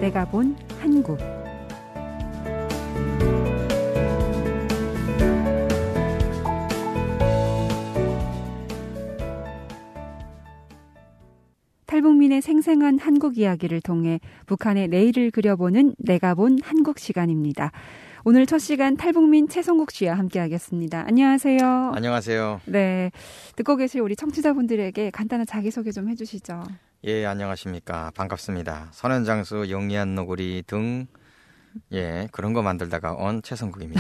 내가 본 한국. 탈북민의 생생한 한국 이야기를 통해 북한의 내일을 그려보는 내가 본 한국 시간입니다. 오늘 첫 시간 탈북민 최성국 씨와 함께하겠습니다. 안녕하세요. 안녕하세요. 네, 듣고 계실 우리 청취자분들에게 간단한 자기소개 좀 해주시죠. 예, 안녕하십니까. 반갑습니다. 선현장수, 영리한 너구리 등 그런 거 만들다가 온 최성국입니다.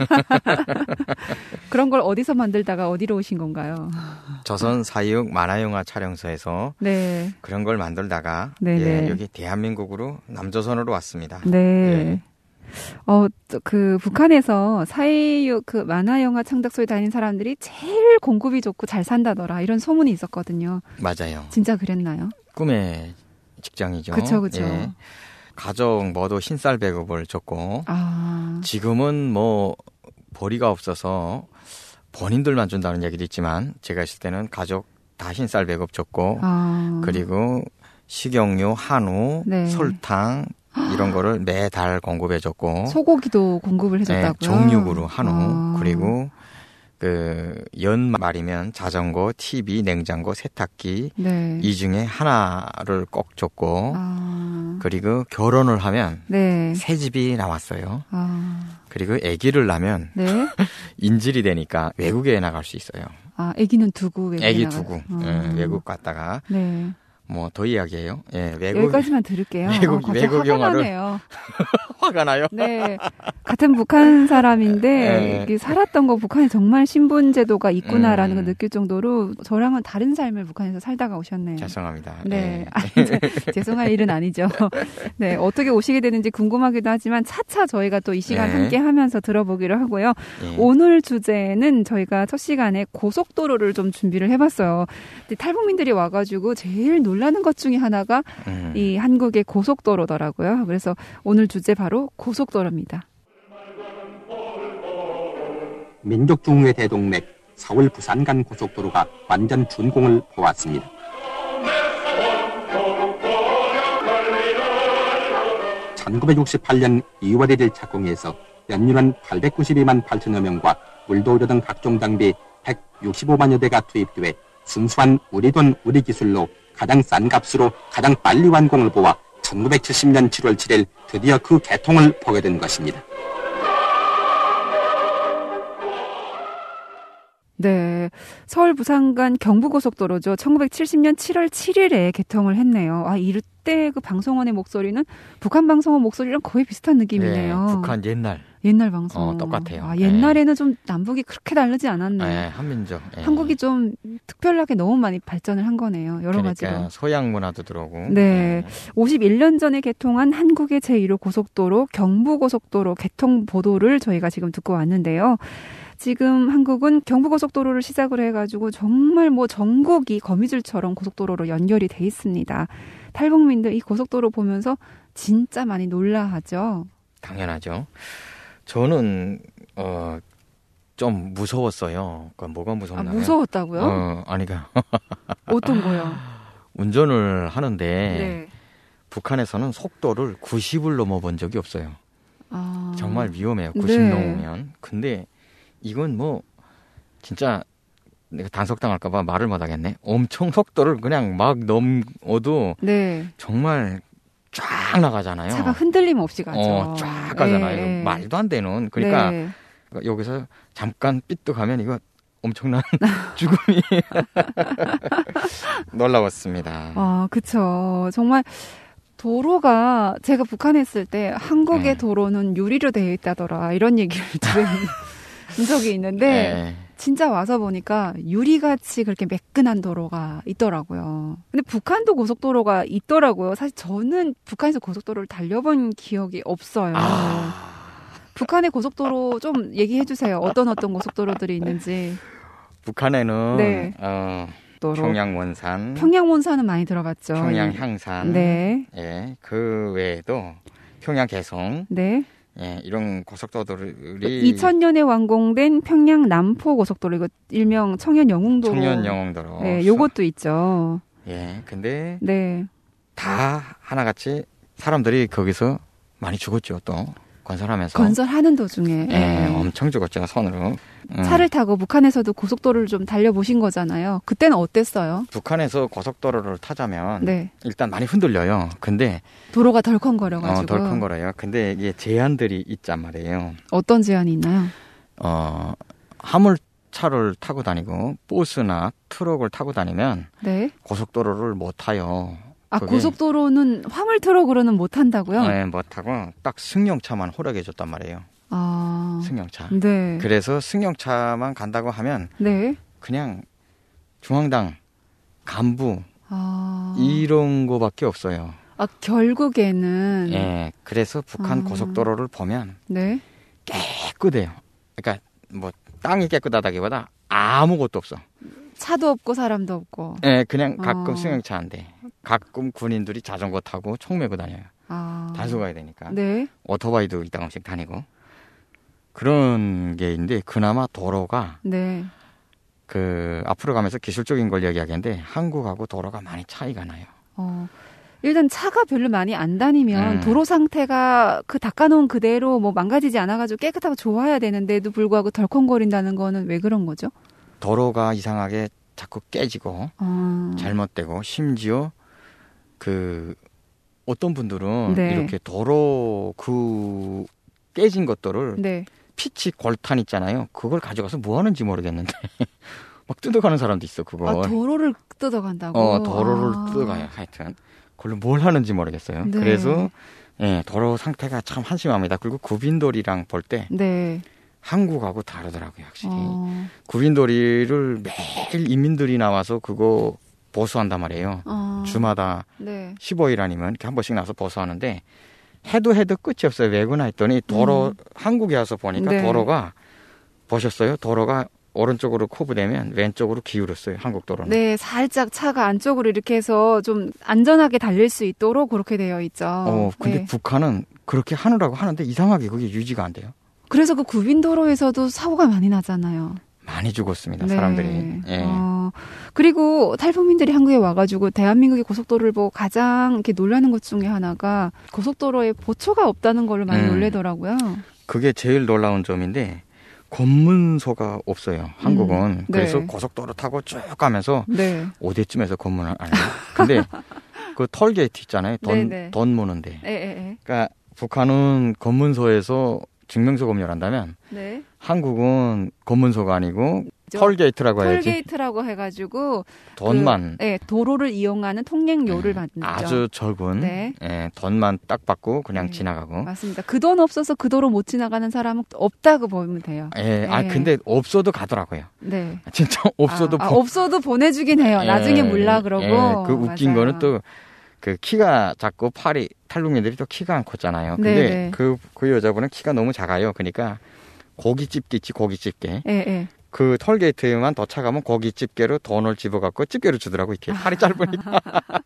그런 걸 어디서 만들다가 어디로 오신 건가요? 조선 사육 만화영화 촬영소에서 네. 그런 걸 만들다가 여기 대한민국으로 남조선으로 왔습니다. 네. 그 북한에서 사육 그 만화영화 창작소에 다니는 사람들이 제일 공급이 좋고 잘 산다더라 이런 소문이 있었거든요. 맞아요. 진짜 그랬나요? 꿈의 직장이죠. 그렇죠. 예. 가족 모두 흰쌀 배급을 줬고 지금은 뭐 벌이가 없어서 본인들만 준다는 얘기도 있지만 제가 있을 때는 가족 다 흰쌀 배급 줬고 그리고 식용유, 한우, 설탕 이런 거를 매달 공급해줬고 소고기도 공급을 해줬다고요? 네, 정육으로 한우 그리고 그 연말이면 자전거, TV, 냉장고, 세탁기 이 중에 하나를 꼭 줬고 그리고 결혼을 하면 새 집이 나왔어요. 그리고 아기를 낳으면 인질이 되니까 외국에 나갈 수 있어요. 아기는 두고 외국에 두고 외국 갔다가 뭐 더 이야기해요. 예, 여기까지만 들을게요. 외국 영화를 화가 나요. 네, 같은 북한 사람인데 살았던 거 북한에 정말 신분 제도가 있구나라는 걸 느낄 정도로 저랑은 다른 삶을 북한에서 살다가 오셨네요. 죄송합니다. 네, 죄송할 일은 아니죠. 네, 어떻게 오시게 되는지 궁금하기도 하지만 차차 저희가 또 이 시간 함께하면서 들어보기로 하고요. 오늘 주제는 저희가 첫 시간에 고속도로를 좀 준비를 해봤어요. 근데 탈북민들이 와가지고 제일 놀라는 것 중에 하나가 이 한국의 고속도로더라고요. 그래서 오늘 주제 바로 고속도로입니다. 민족 중흥의 대동맥 서울 부산 간 고속도로가 완전 준공을 보았습니다. (1968년 2월 1일) 착공해서 연륜한 892만 8천여 명과 물도의료 등 각종 장비 165만여 대가 투입돼 순수한 우리 돈 우리 기술로 가장 싼 값으로 가장 빨리 완공을 보아 1970년 7월 7일 드디어 그 개통을 보게 된 것입니다. 네, 서울 부산 간 경부고속도로죠. 1970년 7월 7일에 개통을 했네요. 이때 그 방송원의 목소리는 북한 방송원 목소리랑 거의 비슷한 느낌이네요. 네, 북한 옛날 방송. 똑같아요. 옛날에는 좀 남북이 그렇게 다르지 않았네요. 네, 한민족. 한국이 좀 특별하게 너무 많이 발전을 한 거네요. 여러 가지로. 소양 문화도 들어오고. 네, 51년 전에 개통한 한국의 제1호 고속도로 경부고속도로 개통 보도를 저희가 지금 듣고 왔는데요. 지금 한국은 경부고속도로를 시작으로 해가지고 정말 뭐 전국이 거미줄처럼 고속도로로 연결이 돼 있습니다. 탈북민들 이 고속도로 보면서 진짜 많이 놀라하죠. 당연하죠. 저는 좀 무서웠어요. 뭐가 무섭나요? 무서웠다고요? 아니가. 어떤 거요? 운전을 하는데 북한에서는 속도를 90을 넘어본 적이 없어요. 정말 위험해요. 90 넘으면. 근데 이건 뭐 진짜 내가 단속당할까봐 말을 못하겠네. 엄청 속도를 그냥 막 넘어도 정말 쫙 나가잖아요. 차가 흔들림 없이 가죠. 쫙 가잖아요. 말도 안 되는. 그러니까 여기서 잠깐 삐뚤가면 이거 엄청난 죽음이 놀라웠습니다. 그쵸. 정말 도로가 제가 북한에 있을 때 한국의 도로는 유리로 되어 있다더라 이런 얘기를 들은 적이 있는데 진짜 와서 보니까 유리같이 그렇게 매끈한 도로가 있더라고요. 근데 북한도 고속도로가 있더라고요. 사실 저는 북한에서 고속도로를 달려본 기억이 없어요. 북한의 고속도로 좀 얘기해 주세요. 어떤 고속도로들이 있는지. 북한에는 평양 원산은 많이 들어봤죠. 평양 향산, 그 외에도 평양 개성, 이런 고속도로들이 2000년에 완공된 평양 남포 고속도로, 이거 일명 청년 영흥도로. 네, 요것도 있죠. 근데 다 하나같이 사람들이 거기서 많이 죽었죠. 또 건설하면서. 건설하는 도중에. 예, 엄청 죽었죠. 손으로. 차를 타고 북한에서도 고속도로를 좀 달려보신 거잖아요. 그때는 어땠어요? 북한에서 고속도로를 타자면 네. 일단 많이 흔들려요. 근데 도로가 덜컹거려가지고. 덜컹거려요. 근데 이게 제한들이 있단 말이에요. 어떤 제한이 있나요? 화물차를 타고 다니고 버스나 트럭을 타고 다니면 네. 고속도로를 못 타요. 고속도로는 화물 트럭으로는 못 탄다고요? 네, 못 타고 딱 승용차만 허락해 줬단 말이에요. 승용차. 네. 그래서 승용차만 간다고 하면 네. 그냥 중앙당, 간부 이런 거밖에 없어요. 결국에는. 예, 그래서 북한 고속도로를 보면 네. 깨끗해요. 그러니까 뭐 땅이 깨끗하다기보다 아무것도 없어. 차도 없고 사람도 없고. 예, 그냥 가끔 승용차인데 가끔 군인들이 자전거 타고 총 메고 다녀요. 단속 가야 되니까. 네. 오토바이도 이따금씩 다니고. 그런 게 있는데 그나마 도로가 네. 앞으로 가면서 기술적인 걸 이야기하겠는데 한국하고 도로가 많이 차이가 나요. 일단 차가 별로 많이 안 다니면 도로 상태가 닦아놓은 그대로 뭐 망가지지 않아가지고 깨끗하고 좋아야 되는데도 불구하고 덜컹거린다는 거는 왜 그런 거죠? 도로가 이상하게 자꾸 깨지고 잘못되고 심지어 어떤 분들은 네. 이렇게 도로 깨진 것들을 네. 피치 골탄 있잖아요. 그걸 가져가서 뭐 하는지 모르겠는데 막 뜯어가는 사람도 있어. 그걸. 도로를 뜯어간다고? 도로를 뜯어가요. 하여튼 그걸로 뭘 하는지 모르겠어요. 네. 그래서 도로 상태가 참 한심합니다. 그리고 구빈도리랑 볼 때 네. 한국하고 다르더라고요. 확실히. 구빈도리를 매일 인민들이 나와서 그거 보수한단 말이에요. 주마다 네. 15일 아니면 이렇게 한 번씩 나와서 보수하는데 해도 끝이 없어요. 왜구나 했더니 도로 한국에 와서 보니까 네. 도로가 보셨어요? 도로가 오른쪽으로 커브되면 왼쪽으로 기울었어요. 한국 도로는. 네, 살짝 차가 안쪽으로 이렇게 해서 좀 안전하게 달릴 수 있도록 그렇게 되어 있죠. 근데 네. 북한은 그렇게 하느라고 하는데 이상하게 그게 유지가 안 돼요. 그래서 구빈도로에서도 사고가 많이 나잖아요. 많이 죽었습니다. 네. 사람들이. 예. 그리고 탈북민들이 한국에 와가지고 대한민국의 고속도로를 보고 가장 이렇게 놀라는 것 중에 하나가 고속도로에 보초가 없다는 걸로 많이 놀래더라고요. 그게 제일 놀라운 점인데 검문소가 없어요. 한국은. 그래서 네. 고속도로 타고 쭉 가면서 네. 5대쯤에서 검문을 안 해요. 근데 그 톨게이트 있잖아요. 돈 무는데. 그러니까 북한은 검문소에서 증명서 검열한다면 네. 한국은 검문소가 아니고 톨게이트라고 해야지. 톨게이트라고 해가지고 돈만. 도로를 이용하는 통행료를 받는 거죠. 아주 적은 돈만 딱 받고 그냥 지나가고. 맞습니다. 그 돈 없어서 그 도로 못 지나가는 사람은 없다고 보면 돼요. 근데 없어도 가더라고요. 네. 진짜 없어도 없어도 보내주긴 해요. 나중에 몰라 그러고. 그 웃긴 맞아요. 거는 또 그 키가 작고 팔이 탈북민들이 또 키가 안 컸잖아요. 근데 그 여자분은 키가 너무 작아요. 그러니까 고깃집게 있지 고깃집게. 그 톨게이트에만 도착하면 고깃집게로 돈을 집어갖고 집게로 주더라고 이렇게 팔이 짧으니까.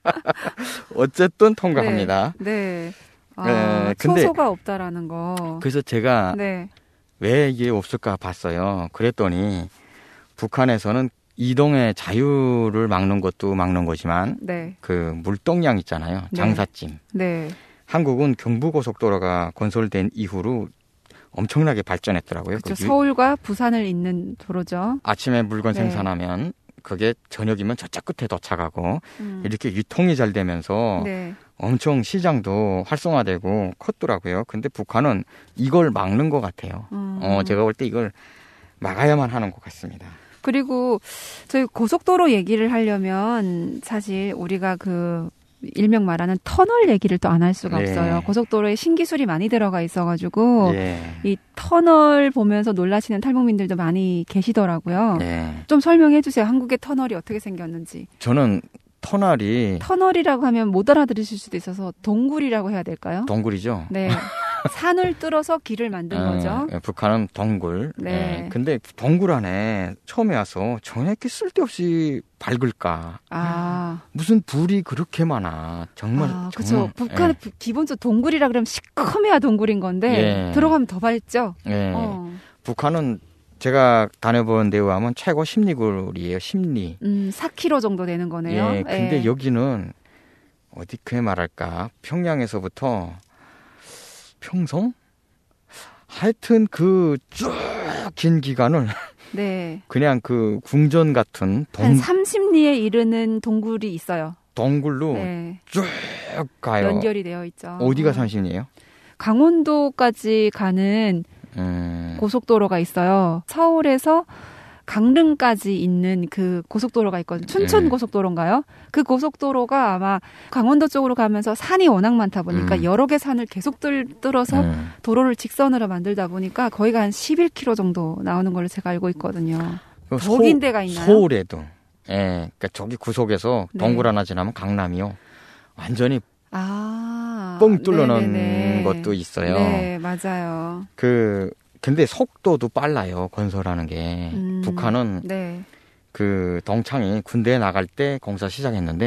어쨌든 통과합니다. 네. 근데 초소가 없다라는 거. 그래서 제가 왜 이게 없을까 봤어요. 그랬더니 북한에서는 이동의 자유를 막는 것도 막는 거지만 그 물동량 있잖아요. 장사짐. 한국은 경부고속도로가 건설된 이후로 엄청나게 발전했더라고요. 그렇죠. 서울과 부산을 잇는 도로죠. 아침에 물건 생산하면 그게 저녁이면 저쪽 끝에 도착하고 이렇게 유통이 잘 되면서 엄청 시장도 활성화되고 컸더라고요. 근데 북한은 이걸 막는 것 같아요. 제가 볼 때 이걸 막아야만 하는 것 같습니다. 그리고 저희 고속도로 얘기를 하려면 사실 우리가 일명 말하는 터널 얘기를 또 안 할 수가 없어요. 고속도로에 신기술이 많이 들어가 있어가지고 이 터널 보면서 놀라시는 탈북민들도 많이 계시더라고요. 좀 설명해 주세요. 한국의 터널이 어떻게 생겼는지. 저는 터널이라고 하면 못 알아들으실 수도 있어서 동굴이라고 해야 될까요? 동굴이죠. 네. 산을 뚫어서 길을 만든 거죠. 북한은 동굴. 근데 동굴 안에 처음에 와서 전혀 쓸데없이 밝을까. 무슨 불이 그렇게 많아. 정말. 그렇죠. 북한은 기본적으로 동굴이라 그러면 시커매야 동굴인 건데 들어가면 더 밝죠. 북한은 제가 다녀본 데에 하면 최고 10리굴이에요. 10리. 4km 정도 되는 거네요. 근데 여기는 어디게 말할까? 평양에서부터 평성? 하여튼 그 쭉 긴 기간을 네. 그냥 그 궁전 같은 한 30리에 이르는 동굴이 있어요. 동굴로 네. 쭉 가요. 연결이 되어 있죠. 어디가 30리예요? 강원도까지 가는 고속도로가 있어요. 서울에서 강릉까지 있는 그 고속도로가 있거든요. 춘천 고속도로인가요? 그 고속도로가 아마 강원도 쪽으로 가면서 산이 워낙 많다 보니까 여러 개 산을 계속 뚫어서 도로를 직선으로 만들다 보니까 거의가 한 11km 정도 나오는 걸로 제가 알고 있거든요. 더 긴 데가 있나요? 서울에도. 예, 그러니까 저기 구속에서 동굴 하나 지나면 강남이요. 완전히 뻥 뚫어놓은 것도 있어요. 네, 맞아요. 근데 속도도 빨라요, 건설하는 게. 북한은 네. 그 동창이 군대에 나갈 때 공사 시작했는데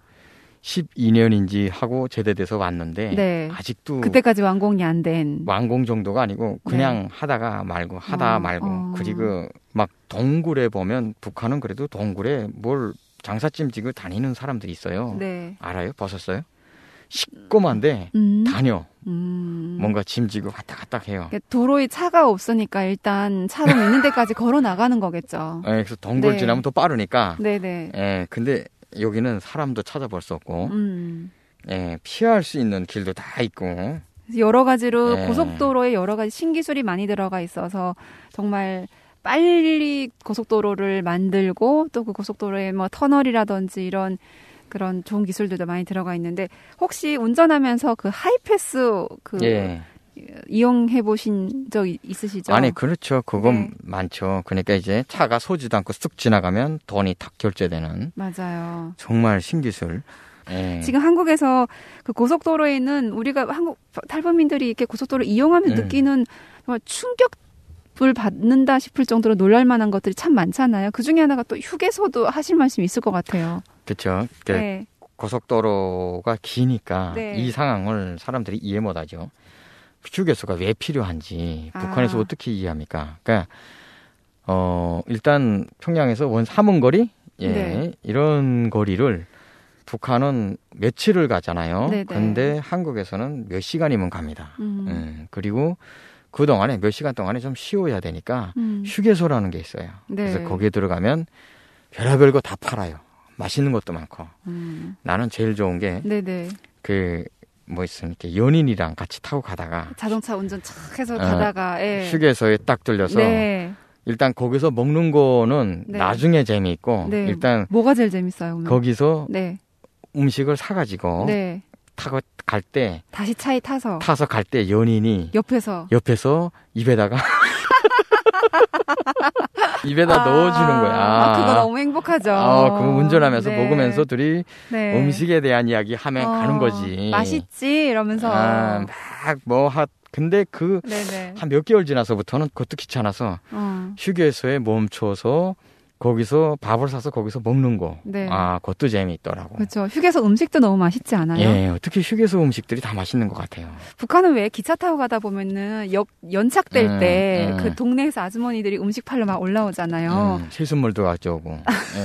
12년인지 하고 제대돼서 왔는데 네. 아직도 그때까지 완공이 안 된. 완공 정도가 아니고 그냥 네. 하다가 말고 그리고 막 동굴에 보면 북한은 그래도 동굴에 뭘 장사짐 지고 다니는 사람들이 있어요. 네. 알아요? 보셨어요? 시꺼먼데 다녀. 뭔가 짐 지고 왔다 갔다 해요. 도로에 차가 없으니까 일단 차로 있는 데까지 걸어 나가는 거겠죠. 네, 그래서 동굴 네. 지나면 더 빠르니까. 네네. 예, 근데 여기는 사람도 찾아볼 수 없고, 예, 피할 수 있는 길도 다 있고. 여러 가지로 고속도로에 여러 가지 신기술이 많이 들어가 있어서 정말 빨리 고속도로를 만들고 또 그 고속도로에 뭐 터널이라든지 이런 그런 좋은 기술들도 많이 들어가 있는데 혹시 운전하면서 그 하이패스 이용해 보신 적 있으시죠? 아니 그렇죠. 그건 많죠. 그러니까 이제 차가 서지도 않고 쓱 지나가면 돈이 탁 결제되는. 맞아요. 정말 신기술. 예. 지금 한국에서 그 고속도로에는 우리가 한국 탈북민들이 이렇게 고속도로 이용하면 느끼는 정말 충격을 받는다 싶을 정도로 놀랄만한 것들이 참 많잖아요. 그 중에 하나가 또 휴게소도 하실 말씀이 있을 것 같아요. 그렇죠. 네. 고속도로가 기니까 네. 이 상황을 사람들이 이해 못하죠. 휴게소가 왜 필요한지 북한에서 어떻게 이해합니까? 그러니까 일단 평양에서 원 사문거리 네. 이런 거리를 북한은 며칠을 가잖아요. 네네. 그런데 한국에서는 몇 시간이면 갑니다. 그리고 그동안에 몇 시간 동안에 좀 쉬어야 되니까 휴게소라는 게 있어요. 네. 그래서 거기에 들어가면 별의별 거 다 팔아요. 맛있는 것도 많고. 나는 제일 좋은 게 뭐 있으니까 연인이랑 같이 타고 가다가 자동차 운전 착 해서 가다가 휴게소에 딱 들려서 일단 거기서 먹는 거는 나중에 재미있고 일단 뭐가 제일 재밌어요? 오늘? 거기서 음식을 사가지고 타고 갈 때 다시 차에 타서 갈 때 연인이 옆에서 입에다가 넣어주는 거야. 그거 너무 행복하죠. 그거 운전하면서 먹으면서 둘이 음식에 대한 이야기 하면 가는 거지. 맛있지 이러면서 근데 한 몇 개월 지나서부터는 그것도 귀찮아서 휴게소에 멈춰서 거기서 밥을 사서 거기서 먹는 거. 그것도 재미있더라고. 그렇죠. 휴게소 음식도 너무 맛있지 않아요? 예, 특히 휴게소 음식들이 다 맛있는 것 같아요. 북한은 왜 기차 타고 가다 보면은 연착될 때 그 동네에서 아주머니들이 음식 팔러 막 올라오잖아요. 실순물도 가져오고.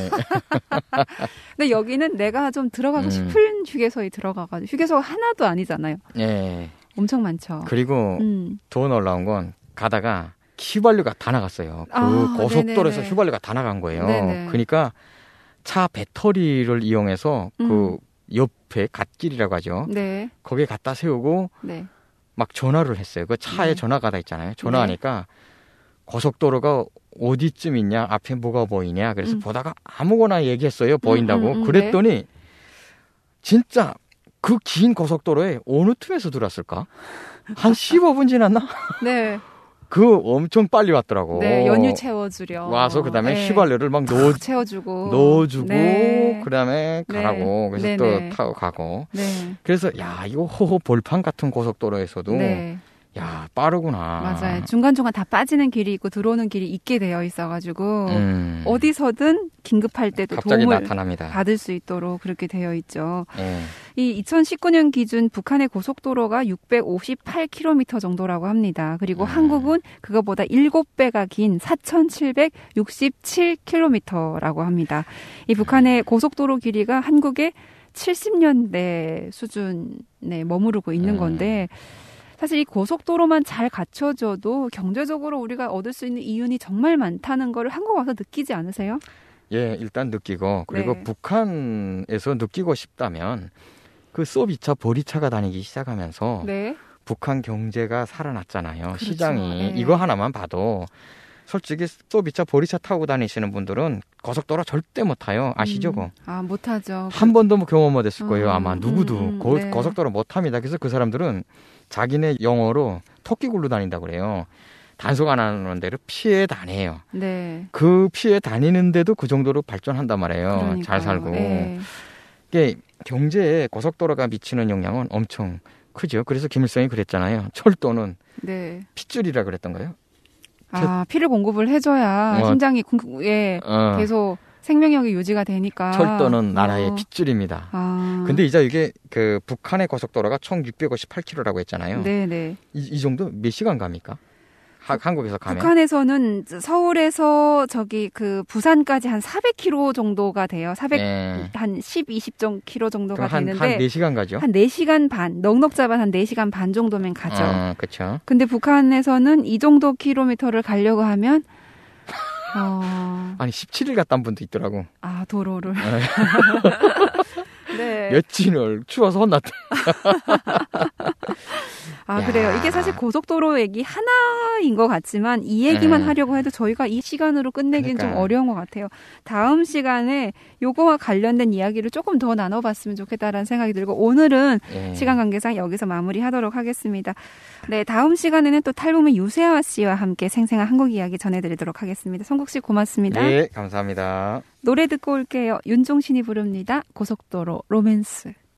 근데 여기는 내가 좀 들어가고 싶은 휴게소에 들어가가지고 휴게소가 하나도 아니잖아요. 예. 엄청 많죠. 그리고 더 놀라운 건 가다가 휘발유가 다 나갔어요. 고속도로에서 네네네. 휘발유가 다 나간 거예요. 네네. 그러니까 차 배터리를 이용해서 그 옆에 갓길이라고 하죠. 네. 거기에 갖다 세우고 막 전화를 했어요. 그 차에 전화가 다 있잖아요. 전화하니까 고속도로가 어디쯤 있냐, 앞에 뭐가 보이냐. 그래서 보다가 아무거나 얘기했어요. 보인다고. 그랬더니 진짜 그 긴 고속도로에 어느 틈에서 들어왔을까? 한 15분 지났나? 네. 엄청 빨리 왔더라고. 네, 연유 채워주려. 와서 그다음에 휘발유를 막 넣어주고, 그다음에 가라고. 그래서 또 타고 가고. 그래서 이거 호호 볼판 같은 고속도로에서도 야, 빠르구나. 맞아요. 중간중간 다 빠지는 길이 있고 들어오는 길이 있게 되어 있어가지고 어디서든 긴급할 때도 갑자기 도움을 나타납니다. 받을 수 있도록 그렇게 되어 있죠. 이 2019년 기준 북한의 고속도로가 658km 정도라고 합니다. 그리고 한국은 그거보다 7배가 긴 4,767km라고 합니다. 이 북한의 고속도로 길이가 한국의 70년대 수준에 머무르고 있는 건데 사실 이 고속도로만 잘 갖춰져도 경제적으로 우리가 얻을 수 있는 이윤이 정말 많다는 걸 한국 와서 느끼지 않으세요? 예, 일단 느끼고 그리고 네. 북한에서 느끼고 싶다면 그 소비차, 보리차가 다니기 시작하면서 네. 북한 경제가 살아났잖아요. 그렇죠. 시장이. 네. 이거 하나만 봐도 솔직히 소비차, 보리차 타고 다니시는 분들은 고속도로 절대 못 타요. 아시죠? 못 타죠. 한 번도 뭐 경험 못 했을 거예요. 아마 누구도. 네. 고속도로 못 탑니다. 그래서 그 사람들은 자기네 영어로 토끼 굴러 다닌다고 그래요. 단속 안 하는 데를 피해 다녀요. 네. 그 피해 다니는데도 그 정도로 발전한단 말이에요. 그러니까요. 잘 살고. 네. 이게 경제에 고속도로가 미치는 영향은 엄청 크죠. 그래서 김일성이 그랬잖아요. 철도는 네. 핏줄이라 그랬던가요? 피를 공급을 해줘야 심장이 계속 생명력이 유지가 되니까. 철도는 나라의 핏줄입니다. 근데 이제 이게 그 북한의 고속도로가 총 658km라고 했잖아요. 네네. 이 정도 몇 시간 갑니까? 한국에서 가면? 북한에서는 서울에서 그 부산까지 한 400km 정도가 돼요. 한 20km 정도가 되는데. 한 4시간 가죠? 한 4시간 반, 넉넉 잡아 한 4시간 반 정도면 가죠. 그렇죠. 근데 북한에서는 이 정도 킬로미터를 가려고 하면 아니 17일 갔다 온 분도 있더라고. 도로를. 네. 며칠을 추워서 혼났대. 그래요. 이게 사실 고속도로 얘기 하나인 것 같지만 이 얘기만 하려고 해도 저희가 이 시간으로 끝내기는 좀 어려운 것 같아요. 다음 시간에 요거와 관련된 이야기를 조금 더 나눠봤으면 좋겠다라는 생각이 들고 오늘은 시간 관계상 여기서 마무리하도록 하겠습니다. 네, 다음 시간에는 또 탈북민 유세아 씨와 함께 생생한 한국 이야기 전해드리도록 하겠습니다. 성국 씨 고맙습니다. 네, 감사합니다. 노래 듣고 올게요. 윤종신이 부릅니다. 고속도로 로맨스.